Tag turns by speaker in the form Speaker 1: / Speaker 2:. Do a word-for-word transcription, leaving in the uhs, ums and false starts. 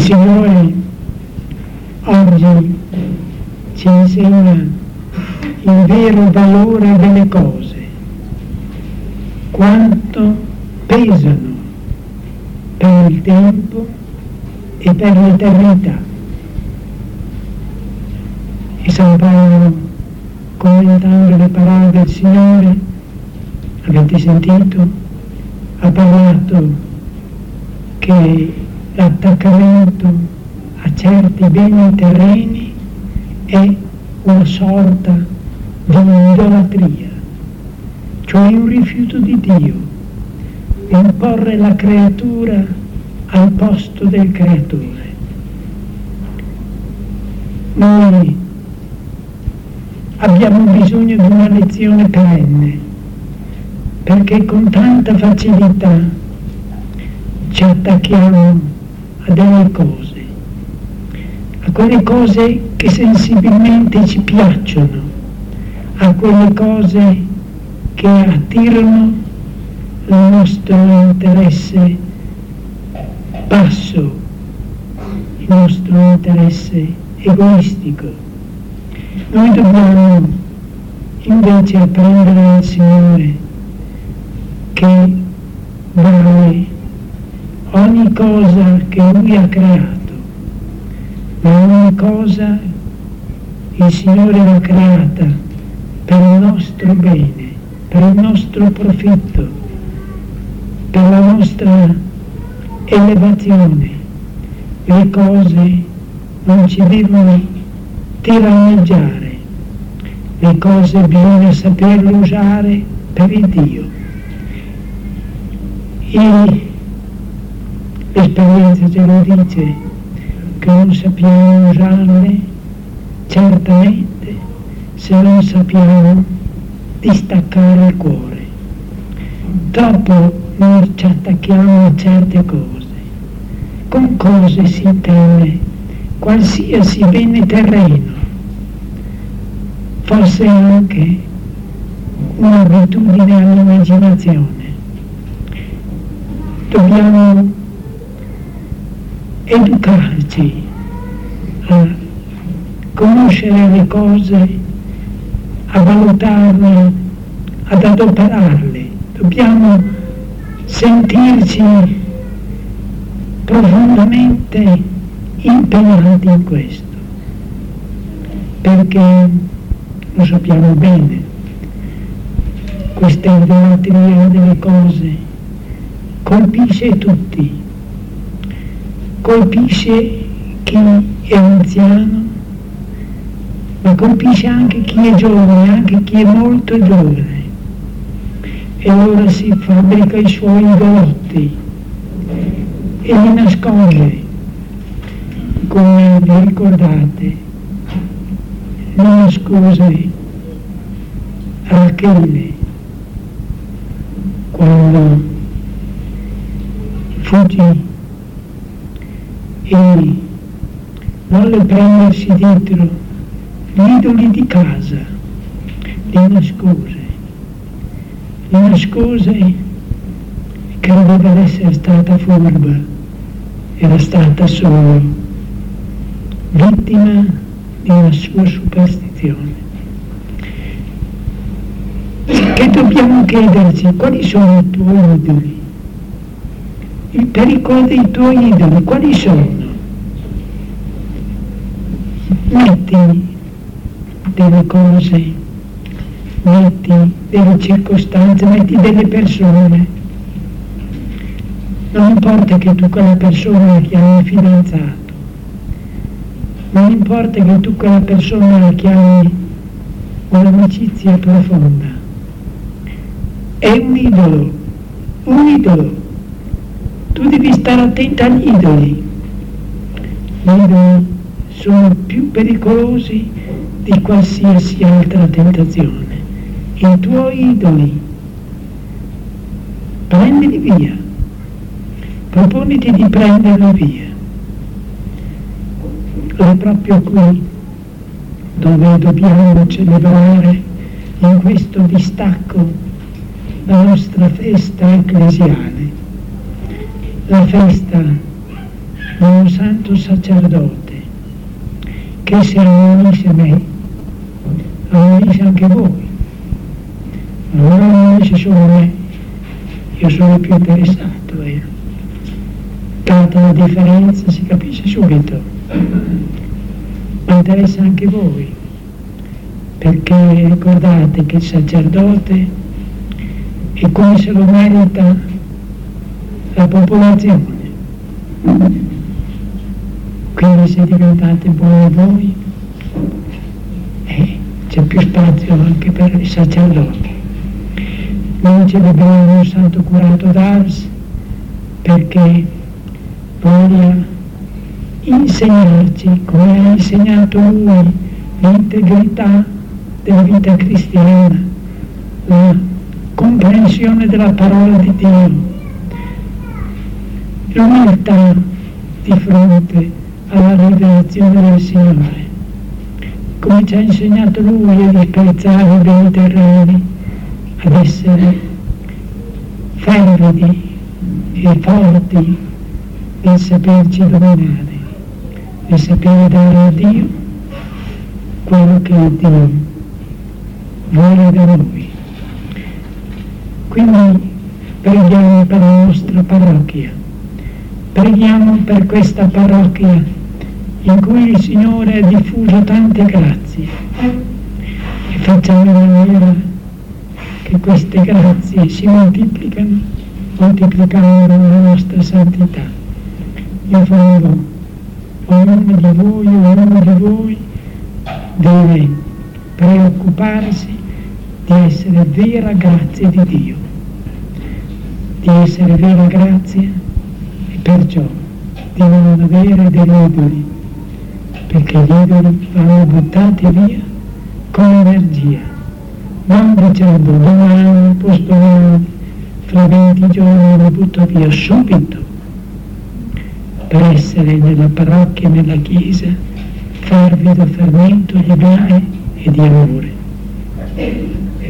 Speaker 1: Signore oggi ci insegna il vero valore delle cose, quanto pesano per il tempo e per l'eternità. E San Paolo, commentando le parole del Signore, avete sentito, ha parlato che l'attaccamento a certi beni terreni è una sorta di idolatria, cioè un rifiuto di Dio, imporre la creatura al posto del creatore. Noi abbiamo bisogno di una lezione perenne, perché con tanta facilità ci attacchiamo a delle cose, a quelle cose che sensibilmente ci piacciono, a quelle cose che attirano il nostro interesse basso, il nostro interesse egoistico. Noi dobbiamo invece apprendere dal Signore che vale ogni cosa che Lui ha creato, ma ogni cosa il Signore l'ha creata per il nostro bene, per il nostro profitto, per la nostra elevazione. Le cose non ci devono tiranneggiare, le cose bisogna saperle usare per il Dio. E l'esperienza ce lo dice, che non sappiamo usarle certamente se non sappiamo distaccare il cuore. Dopo noi ci attacchiamo a certe cose, con cose si intende qualsiasi bene terreno, forse anche un'abitudine all'immaginazione. Dobbiamo educarci a conoscere le cose, a valutarle, ad adoperarle. Dobbiamo sentirci profondamente impegnati in questo, perché lo sappiamo bene, questa idolatria delle cose colpisce tutti, colpisce chi è anziano, ma colpisce anche chi è giovane, anche chi è molto giovane. E allora si fabbrica i suoi idolotti e li nasconde, come vi ricordate, le nascose Rachele quando fuggì e volle prendersi dietro gli idoli di casa, li nascose, li nascose e credeva di essere stata furba, era stata solo vittima di una sua superstizione. Che dobbiamo chiederci quali sono i tuoi idoli? Il pericolo dei tuoi idoli quali sono? Metti delle cose, metti delle circostanze, metti delle persone. Non importa che tu quella persona la chiami fidanzato, non importa che tu quella persona la chiami un'amicizia profonda, è un idolo, un idolo. Tu devi stare attento agli idoli. Gli idoli sono più pericolosi di qualsiasi altra tentazione. I tuoi idoli, prendili via, proponiti di prenderli via. È proprio qui dove dobbiamo celebrare in questo distacco la nostra festa ecclesiale, la festa a un santo sacerdote che se ammonisce me, ammonisce anche voi. Ma non ammonisce solo me, io sono più interessato. Eh. Data la differenza si capisce subito, ma interessa anche voi, perché ricordate che il sacerdote è come se lo merita la popolazione. Quindi se diventate buoni voi, eh, c'è più spazio anche per i sacerdoti. Noi ci dobbiamo un santo curato d'Ars perché voglia insegnarci, come ha insegnato lui, l'integrità della vita cristiana, la comprensione della parola di Dio, l'umiltà di fronte alla rivelazione del Signore, come ci ha insegnato lui a disprezzare i beni terreni, ad essere fervidi e forti nel saperci dominare, nel sapere dare a Dio quello che Dio vuole da noi. Quindi preghiamo per la nostra parrocchia, preghiamo per questa parrocchia in cui il Signore ha diffuso tante grazie e facciamo in maniera che queste grazie si moltiplicano, moltiplicando la nostra santità. In fondo, ognuno di voi, ognuno di voi deve preoccuparsi di essere vera grazia di Dio, di essere vera grazia e perciò di non avere degli idoli, perché gli idoli vanno buttati via con energia, non dicendo domani, postdomani, fra venti giorni lo butto via subito, per essere nella parrocchia e nella chiesa fervido fermento di bene e di amore.